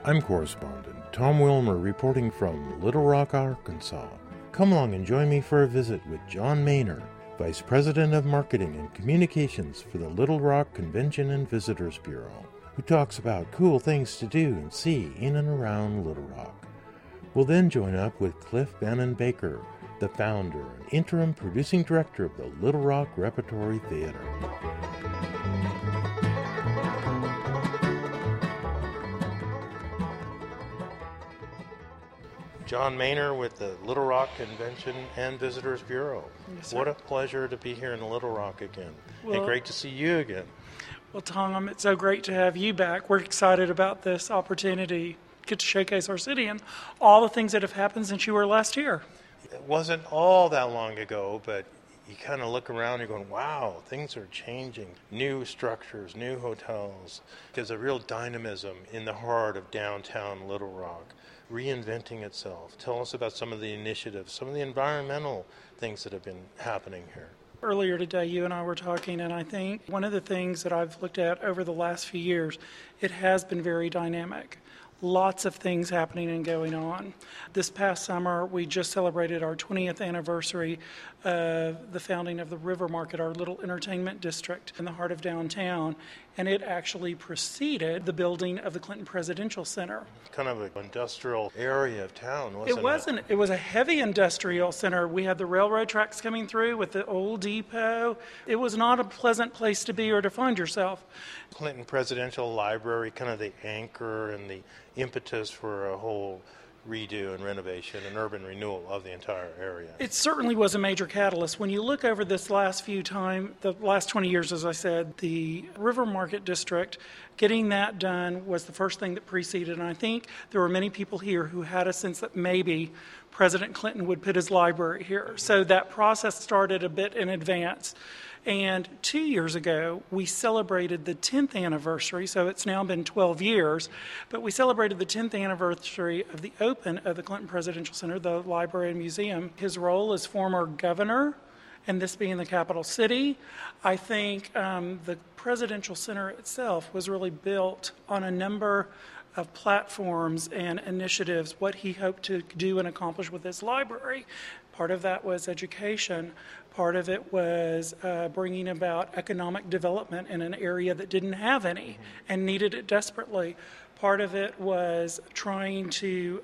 I'm correspondent Tom Wilmer reporting from Little Rock, Arkansas. Come along and join me for a visit with John Maynor, Vice President of Marketing and Communications for the Little Rock Convention and Visitors Bureau, who talks about cool things to do and see in and around Little Rock. We'll then join up with Cliff Bannon Baker, the founder and interim producing director of the Little Rock Repertory Theater. John Maynor with the Little Rock Convention and Visitors Bureau. Yes, sir. What a pleasure to be here in Little Rock again. And great to see you again. Well, Tom, it's so great to have you back. We're excited about this opportunity. Get to showcase our city and all the things that have happened since you were last here. It wasn't all that long ago, but you kind of look around and you're going, wow, things are changing. New structures, new hotels. There's a real dynamism in the heart of downtown Little Rock, reinventing itself. Tell us about some of the initiatives, some of the environmental things that have been happening here. Earlier today, you and I were talking, and I think one of the things that I've looked at over the last few years, it has been very dynamic. Lots of things happening and going on. This past summer, we just celebrated our 20th anniversary of the founding of the River Market, our little entertainment district in the heart of downtown, and it actually preceded the building of the Clinton Presidential Center. Kind of an industrial area of town, wasn't it? It was a heavy industrial center. We had the railroad tracks coming through with the old depot. It was not a pleasant place to be or to find yourself. Clinton Presidential Library, kind of the anchor and the impetus for a whole redo and renovation and urban renewal of the entire area. It certainly was a major catalyst. When you look over this last the last 20 years, as I said, the River Market District, getting that done was the first thing that preceded. And I think there were many people here who had a sense that maybe President Clinton would put his library here. So that process started a bit in advance. And 2 years ago, we celebrated the 10th anniversary, so it's now been 12 years, but we celebrated the 10th anniversary of the open of the Clinton Presidential Center, the library and museum. His role as former governor, and this being the capital city, I think the Presidential Center itself was really built on a number of platforms and initiatives, what he hoped to do and accomplish with his library. Part of that was education. Part of it was bringing about economic development in an area that didn't have any and needed it desperately. Part of it was trying to,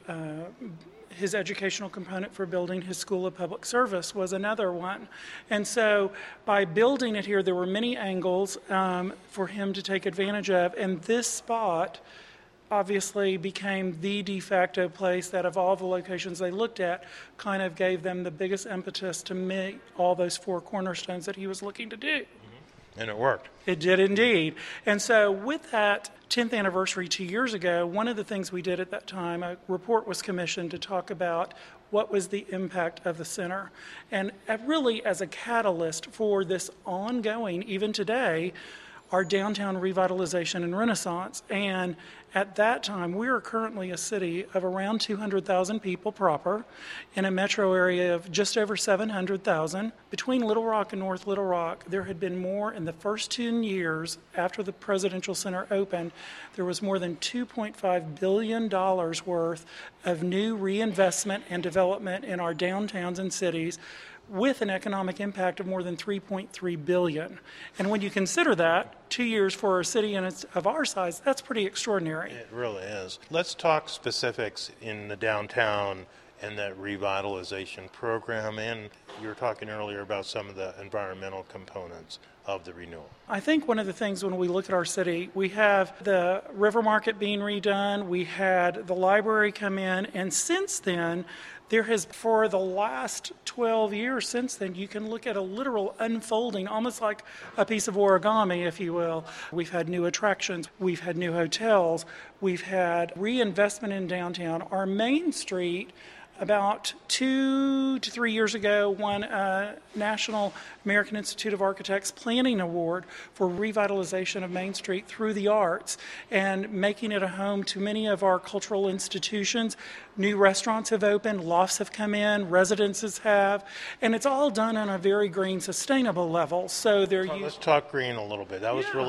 his educational component for building his School of Public Service was another one. And so by building it here, there were many angles for him to take advantage of. And this spot obviously became the de facto place that of all the locations they looked at kind of gave them the biggest impetus to meet all those four cornerstones that he was looking to do. And it worked. It did indeed. And so with that 10th anniversary 2 years ago, one of the things we did at that time, a report was commissioned to talk about what was the impact of the center. And really as a catalyst for this ongoing, even today, our downtown revitalization and renaissance. And at that time, we are currently a city of around 200,000 people proper in a metro area of just over 700,000. Between Little Rock and North Little Rock, there had been more in the first 10 years after the Presidential Center opened. There was more than $2.5 billion worth of new reinvestment and development in our downtowns and cities, with an economic impact of more than $3.3 billion. And when you consider that, 2 years for a city of our size, that's pretty extraordinary. It really is. Let's talk specifics in the downtown and that revitalization program. And you were talking earlier about some of the environmental components of the renewal. I think one of the things when we look at our city, we have the River Market being redone, we had the library come in, and since then, there has, for the last 12 years since then, you can look at a literal unfolding, almost like a piece of origami, if you will. We've had new attractions, we've had new hotels, we've had reinvestment in downtown. Our Main Street, about 2 to 3 years ago, won a National American Institute of Architects Planning Award for revitalization of Main Street through the arts and making it a home to many of our cultural institutions. New restaurants have opened, lofts have come in, residences have, and it's all done on a very green, sustainable level. So let's talk green a little bit. That was really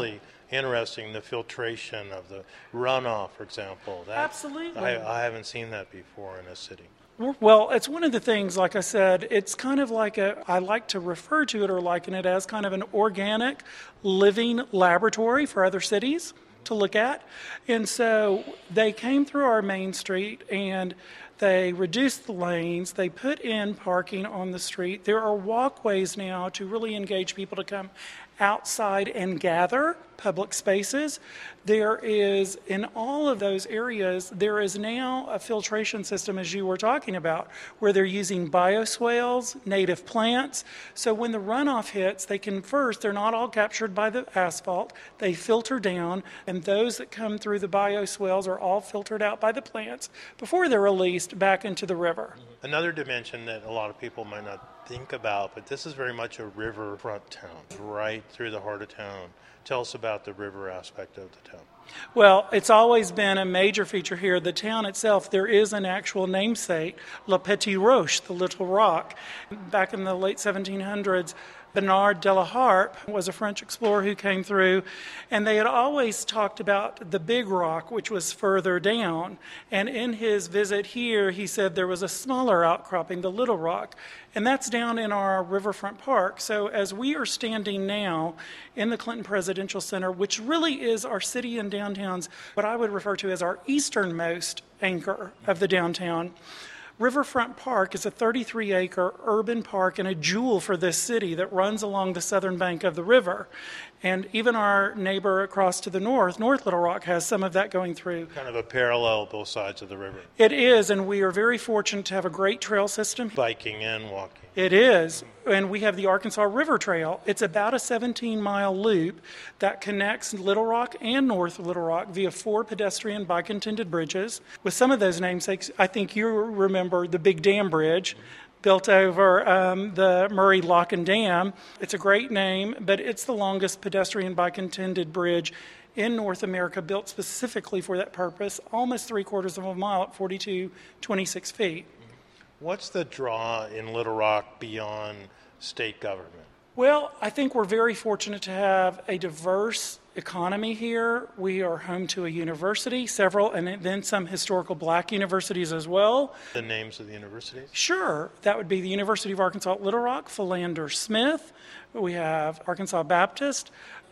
interesting, the filtration of the runoff, for example. Absolutely. I haven't seen that before in a city. Well, it's one of the things, like I said, it's kind of like I like to refer to it or liken it as kind of an organic living laboratory for other cities to look at. And so they came through our main street and they reduced the lanes. They put in parking on the street. There are walkways now to really engage people to come outside and gather public spaces. There is, in all of those areas, there is now a filtration system, as you were talking about, where they're using bioswales, native plants. So when the runoff hits, they're not all captured by the asphalt. They filter down, and those that come through the bioswales are all filtered out by the plants before they're released back into the river. Another dimension that a lot of people might not think about, but this is very much a riverfront town, right through the heart of town. Tell us about the river aspect of the town. Well, it's always been a major feature here. The town itself, there is an actual namesake, Le Petit Roche, the Little Rock. Back in the late 1700s, Bernard de la Harpe was a French explorer who came through, and they had always talked about the Big Rock, which was further down. And in his visit here, he said there was a smaller outcropping, the Little Rock, and that's down in our riverfront park. So as we are standing now in the Clinton Presidential Center, which really is our city and downtown's, what I would refer to as our easternmost anchor of the downtown, Riverfront Park is a 33-acre urban park and a jewel for this city that runs along the southern bank of the river. And even our neighbor across to the north, North Little Rock, has some of that going through. Kind of a parallel both sides of the river. It is, and we are very fortunate to have a great trail system. Biking and walking. It is, and we have the Arkansas River Trail. It's about a 17-mile loop that connects Little Rock and North Little Rock via 4 pedestrian bike-intended bridges. With some of those namesakes, I think you remember the Big Dam Bridge, built over the Murray Lock and Dam. It's a great name, but it's the longest pedestrian bike-intended bridge in North America, built specifically for that purpose, almost 3/4 of a mile at 42.26 feet. What's the draw in Little Rock beyond state government? Well, I think we're very fortunate to have a diverse economy here. We are home to a university, several, and then some historical black universities as well. The names of the universities? Sure. That would be the University of Arkansas at Little Rock, Philander Smith. We have Arkansas Baptist.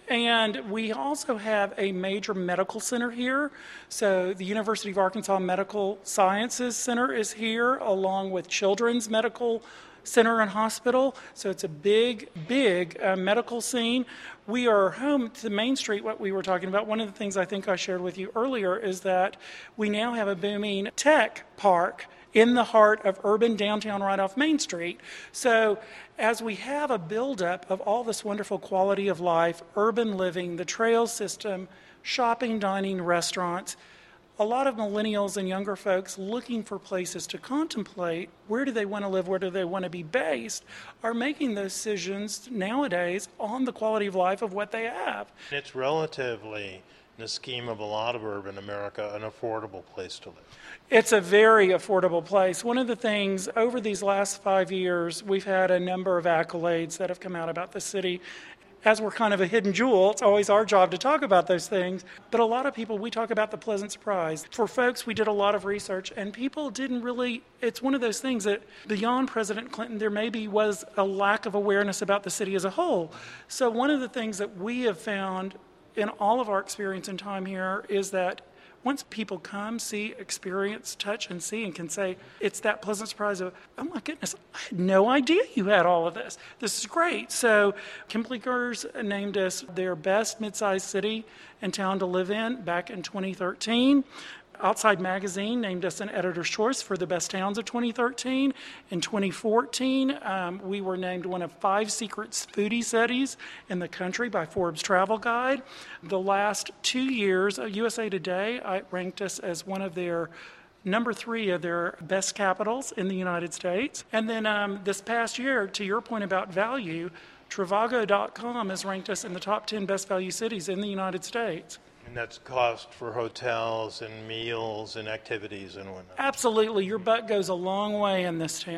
And we also have a major medical center here. So the University of Arkansas Medical Sciences Center is here, along with Children's Medical Center and Hospital. So it's a big medical scene. We are home to Main Street, what we were talking about. One of the things I think I shared with you earlier is that we now have a booming tech park in the heart of urban downtown right off Main Street. So as we have a buildup of all this wonderful quality of life, urban living, the trail system, shopping, dining, restaurants, a lot of millennials and younger folks looking for places to contemplate where do they want to live, where do they want to be based, are making those decisions nowadays on the quality of life of what they have. It's relatively, in the scheme of a lot of urban America, an affordable place to live. It's a very affordable place. One of the things, over these last 5 years, we've had a number of accolades that have come out about the city. As we're kind of a hidden jewel, it's always our job to talk about those things. But a lot of people, we talk about the pleasant surprise. For folks, we did a lot of research, and people didn't really, it's one of those things that beyond President Clinton, there maybe was a lack of awareness about the city as a whole. So one of the things that we have found in all of our experience and time here is that once people come, see, experience, touch, and see, and can say, it's that pleasant surprise of, oh my goodness, I had no idea you had all of this. This is great. So Kimplikers named us their best mid-sized city and town to live in back in 2013. Outside Magazine named us an editor's choice for the best towns of 2013. In 2014, we were named one of 5 secret foodie cities in the country by Forbes Travel Guide. The last 2 years, USA Today ranked us as one of their number 3 of their best capitals in the United States. And then this past year, to your point about value, Trivago.com has ranked us in the top 10 best value cities in the United States. And that's cost for hotels and meals and activities and whatnot. Absolutely. Your butt goes a long way in this town.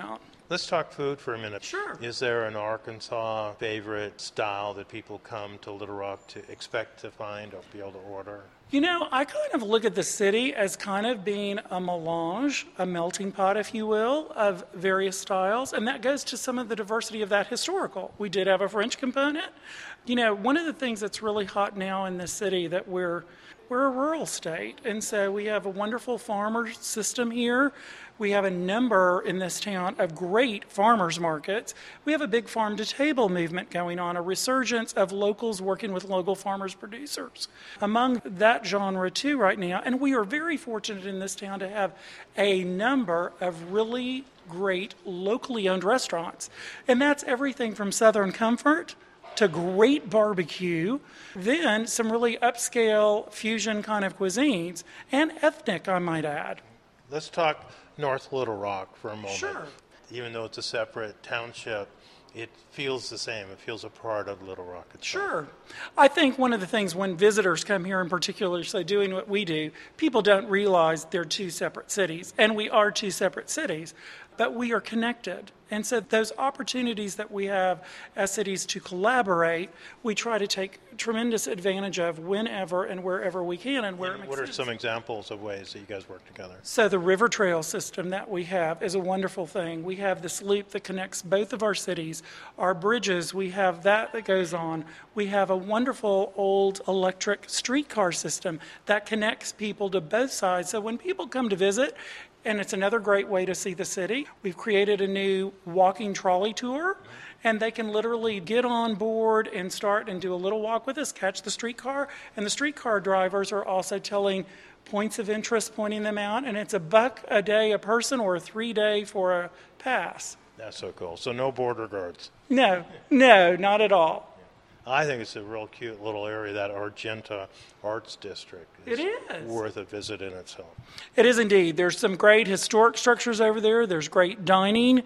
Let's talk food for a minute. Sure. Is there an Arkansas favorite style that people come to Little Rock to expect to find or be able to order? You know, I kind of look at the city as kind of being a melange, a melting pot, if you will, of various styles, and that goes to some of the diversity of that historical. We did have a French component. You know, one of the things that's really hot now in the city that we're a rural state, and so we have a wonderful farmer system here. We have a number in this town of great farmers markets. We have a big farm-to-table movement going on, a resurgence of locals working with local farmers producers. Among that genre, too, right now, and we are very fortunate in this town to have a number of really great locally owned restaurants, and that's everything from Southern Comfort to great barbecue, then some really upscale fusion kind of cuisines, and ethnic, I might add. Let's talk North Little Rock for a moment. Sure. Even though it's a separate township, it feels the same. It feels a part of Little Rock itself. Sure. I think one of the things when visitors come here in particular, so doing what we do, people don't realize they're two separate cities, and we are two separate cities, but we are connected. And so those opportunities that we have as cities to collaborate, we try to take tremendous advantage of whenever and wherever we can and where it makes sense. What are some examples of ways that you guys work together? So the river trail system that we have is a wonderful thing. We have this loop that connects both of our cities. Our bridges, we have that goes on. We have a wonderful old electric streetcar system that connects people to both sides. So when people come to visit, and it's another great way to see the city. We've created a new walking trolley tour, and they can literally get on board and start and do a little walk with us, catch the streetcar, and the streetcar drivers are also telling points of interest, pointing them out, and it's $1 a day a person or a 3-day for a pass. That's so cool. So no border guards. No, not at all. I think it's a real cute little area, that Argenta Arts District. It is. Worth a visit in itself. It is indeed. There's some great historic structures over there. There's great dining.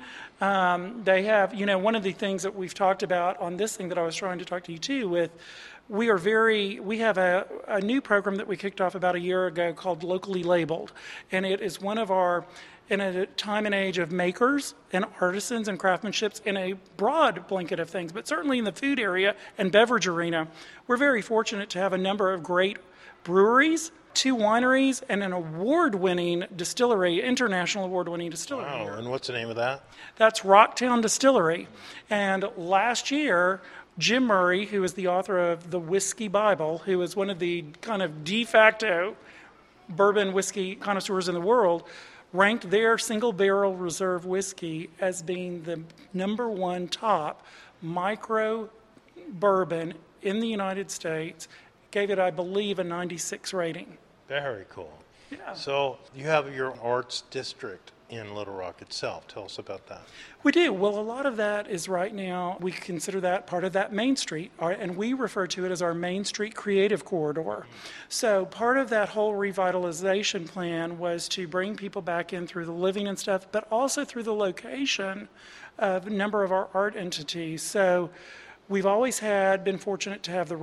They have, one of the things that we've talked about on this thing that I was trying to talk to you too with, we have a new program that we kicked off about a year ago called Locally Labeled. And it is one of our, in a time and age of makers and artisans and craftsmanships in a broad blanket of things, but certainly in the food area and beverage arena, we're very fortunate to have a number of great breweries, 2 wineries, and an award-winning distillery, international award-winning distillery. Wow, here. And what's the name of that? That's Rocktown Distillery. And last year, Jim Murray, who is the author of The Whiskey Bible, who is one of the kind of de facto bourbon whiskey connoisseurs in the world, ranked their single barrel reserve whiskey as being the #1 top micro bourbon in the United States. Gave it, I believe, a 96 rating. Very cool. Yeah. So you have your arts district in Little Rock itself. Tell us about that. We do. Well, a lot of that is right now, we consider that part of that Main Street, and we refer to it as our Main Street Creative Corridor. So part of that whole revitalization plan was to bring people back in through the living and stuff, but also through the location of a number of our art entities. So we've always been fortunate to have the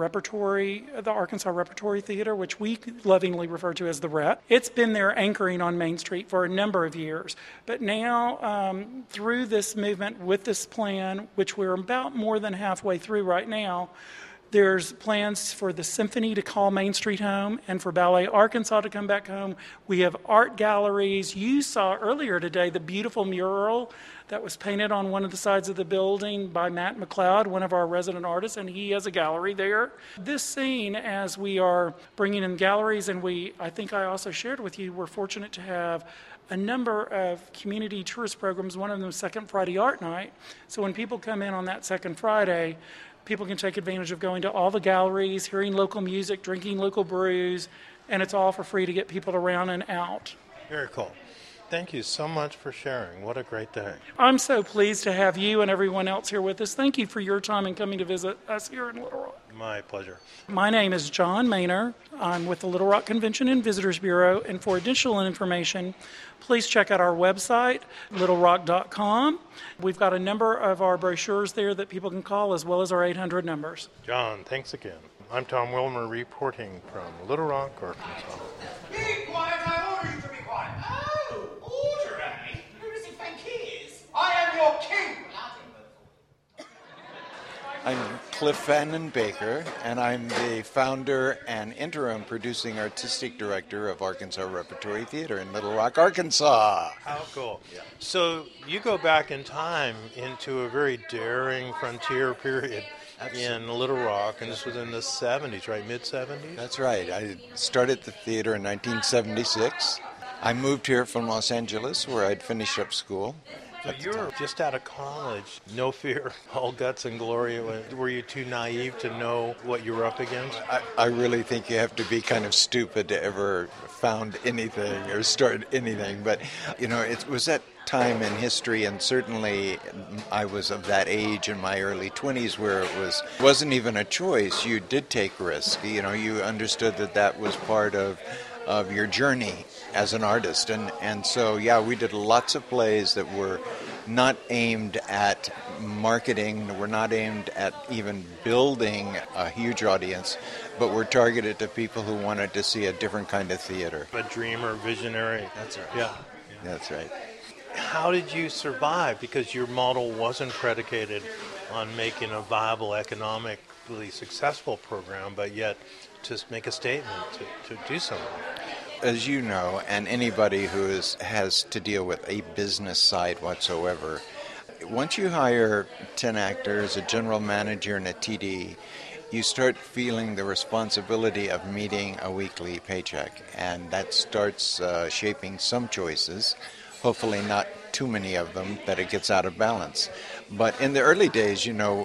Arkansas Repertory Theater, which we lovingly refer to as the Rep. It's been there anchoring on Main Street for a number of years. But now, through this movement, with this plan, which we're about more than halfway through right now, there's plans for the symphony to call Main Street home and for Ballet Arkansas to come back home. We have art galleries. You saw earlier today the beautiful mural that was painted on one of the sides of the building by Matt McLeod, one of our resident artists, and he has a gallery there. This scene, as we are bringing in galleries, and I think I also shared with you, we're fortunate to have a number of community tourist programs, one of them is Second Friday Art Night. So when people come in on that Second Friday, people can take advantage of going to all the galleries, hearing local music, drinking local brews, and it's all for free to get people around and out. Very cool. Thank you so much for sharing. What a great day. I'm so pleased to have you and everyone else here with us. Thank you for your time and coming to visit us here in Little Rock. My pleasure. My name is John Maynor. I'm with the Little Rock Convention and Visitors Bureau, and for additional information, please check out our website, littlerock.com. We've got a number of our brochures there that people can call, as well as our 800 numbers. John, thanks again. I'm Tom Wilmer reporting from Little Rock, Arkansas. Be quiet, I order you to be quiet. Oh, order, eh? Who does he think he is? I am your I'm Cliff Fannin Baker, and I'm the founder and interim producing artistic director of Arkansas Repertory Theater in Little Rock, Arkansas. How cool. Yeah. So you go back in time into a very daring frontier period. Absolutely. In Little Rock, and this was in the 70s, right? Mid-70s? That's right. I started the theater in 1976. I moved here from Los Angeles, where I'd finished up school. So you were just out of college, no fear, all guts and glory. Were you too naive to know what you were up against? I really think you have to be kind of stupid to ever found anything or start anything. But, it was that time in history, and certainly I was of that age in my early 20s where it wasn't even a choice. You did take risk. You understood that was part of your journey as an artist. And so, we did lots of plays that were not aimed at marketing, were not aimed at even building a huge audience, but were targeted to people who wanted to see a different kind of theater. A dreamer, visionary. That's right. Yeah. That's right. How did you survive? Because your model wasn't predicated on making a viable, economically successful program, but yet to make a statement, to do something. As you know, and anybody who has to deal with a business side whatsoever, once you hire 10 actors, a general manager, and a TD, you start feeling the responsibility of meeting a weekly paycheck, and that starts shaping some choices. Hopefully not too many of them that it gets out of balance. But in the early days,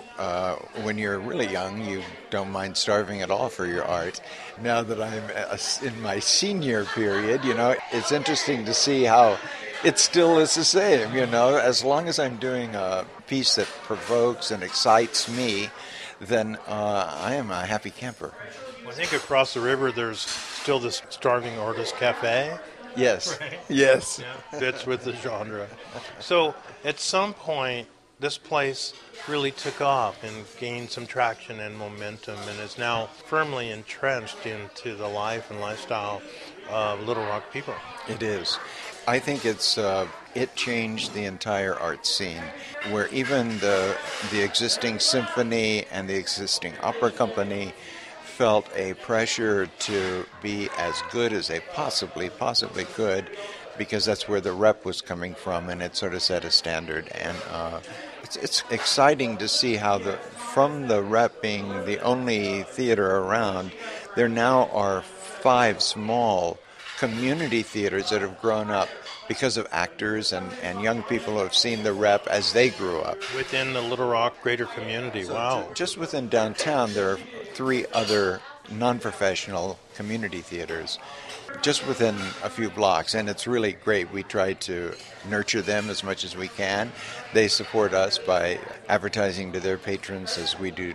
when you're really young, you don't mind starving at all for your art. Now that I'm in my senior period, it's interesting to see how it still is the same, As long as I'm doing a piece that provokes and excites me, then I am a happy camper. Well, I think across the river there's still this Starving Artist Cafe. Yes. Right? Yes. Yeah, fits with the genre. So at some point, this place really took off and gained some traction and momentum and is now firmly entrenched into the life and lifestyle of Little Rock people. It is. I think it changed the entire art scene, where even the existing symphony and the existing opera company felt a pressure to be as good as they possibly could, because that's where the rep was coming from, and it sort of set a standard. And it's exciting to see how from the rep being the only theater around, there now are 5 small community theaters that have grown up because of actors and young people who have seen the rep as they grew up. Within the Little Rock greater community, So wow. Just within downtown, there are 3 other non-professional community theaters just within a few blocks, and it's really great. We try to nurture them as much as we can. They support us by advertising to their patrons as we do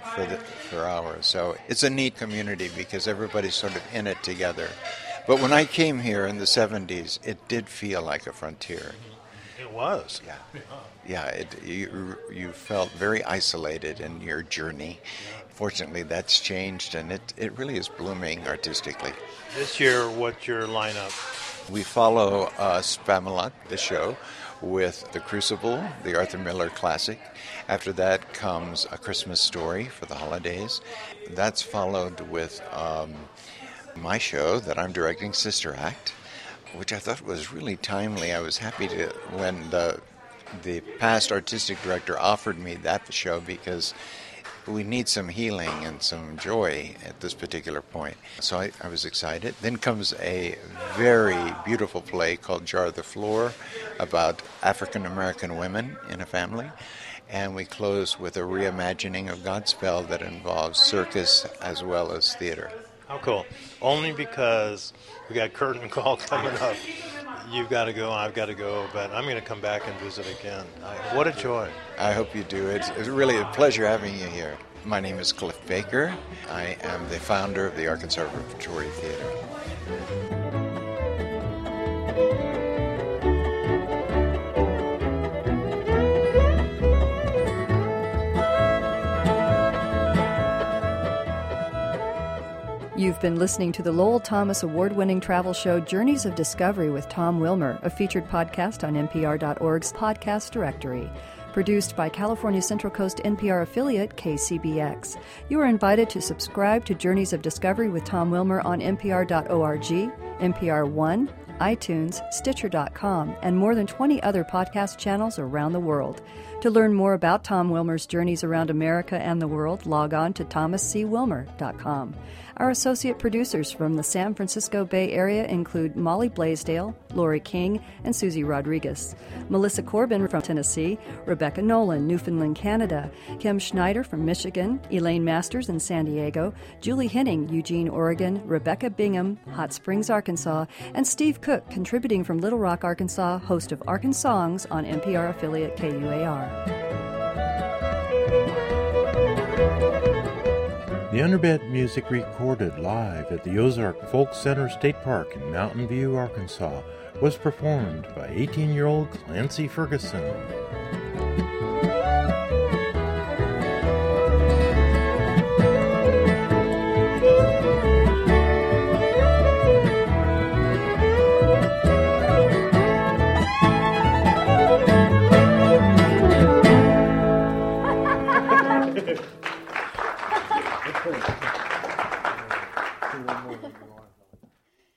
for ours. So it's a neat community because everybody's sort of in it together. But when I came here in the 70s, it did feel like a frontier. It was. Yeah. You felt very isolated in your journey. Fortunately, that's changed, and it really is blooming artistically. This year, what's your lineup? We follow Spamalot, the show, with The Crucible, the Arthur Miller classic. After that comes A Christmas Story for the holidays. That's followed with my show that I'm directing, Sister Act, which I thought was really timely. I was happy when the past artistic director offered me that show, because we need some healing and some joy at this particular point. So I was excited. Then comes a very beautiful play called Jar the Floor about African American women in a family. And we close with a reimagining of Godspell that involves circus as well as theater. How cool. Only because we got curtain call coming up. You've got to go, I've got to go, but I'm going to come back and visit again. What a joy. I hope you do. It's really a pleasure having you here. My name is Cliff Baker. I am the founder of the Arkansas Repertory Theater. You've been listening to the Lowell Thomas award-winning travel show Journeys of Discovery with Tom Wilmer, a featured podcast on NPR.org's podcast directory. produced by California Central Coast NPR affiliate KCBX. You are invited to subscribe to Journeys of Discovery with Tom Wilmer on NPR.org, NPR One, iTunes, Stitcher.com, and more than 20 other podcast channels around the world. To learn more about Tom Wilmer's journeys around America and the world, log on to thomascwilmer.com. Our associate producers from the San Francisco Bay Area include Molly Blaisdell, Lori King, and Susie Rodriguez. Melissa Corbin from Tennessee, Rebecca Nolan, Newfoundland, Canada, Kim Schneider from Michigan, Elaine Masters in San Diego, Julie Henning, Eugene, Oregon, Rebecca Bingham, Hot Springs, Arkansas, and Steve Cook, contributing from Little Rock, Arkansas, host of Arkansongs on NPR affiliate KUAR. The Underbed music recorded live at the Ozark Folk Center State Park in Mountain View, Arkansas, was performed by 18-year-old Clancy Ferguson. One more.